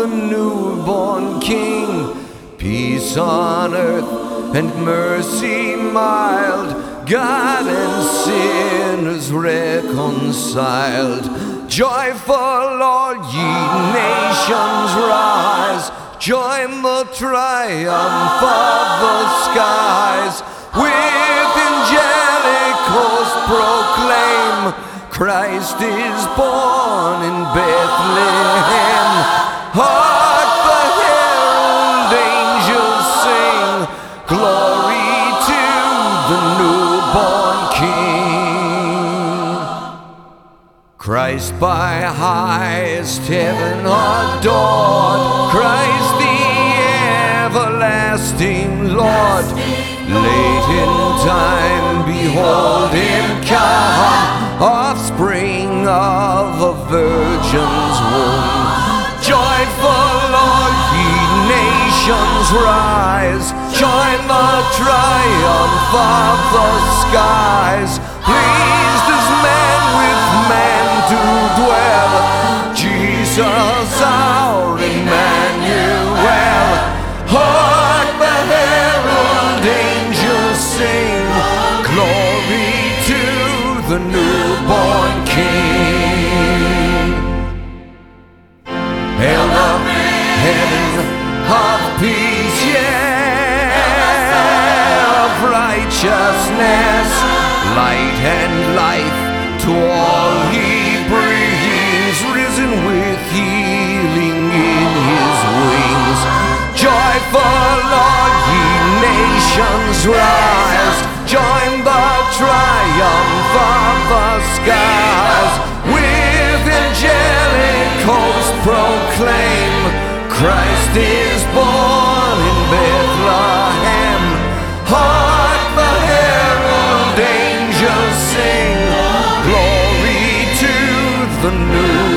the newborn King. Peace on earth and mercy mild, God and sinners reconciled. Joyful all ye nations rise, join the triumph of the skies. With angelic host proclaim, Christ is born in Bethlehem. Hark the herald angels sing, glory to the newborn King. Christ by highest heaven adored, Christ the everlasting Lord. Late in time, behold him come, offspring of a virgin's womb. Joyful all ye nations rise, join the triumph of the skies. Pleased as man with man to dwell, Jesus our Emmanuel. Hark the herald angels sing, glory to the newborn King. Hail the heaven of peace, yeah, of righteousness, light and life to all he brings, risen with healing in his wings. Joyful all ye nations rise, join the triumph of the skies. With angelic host proclaim, Christ is born in Bethlehem. Hark the herald angels sing, glory to the new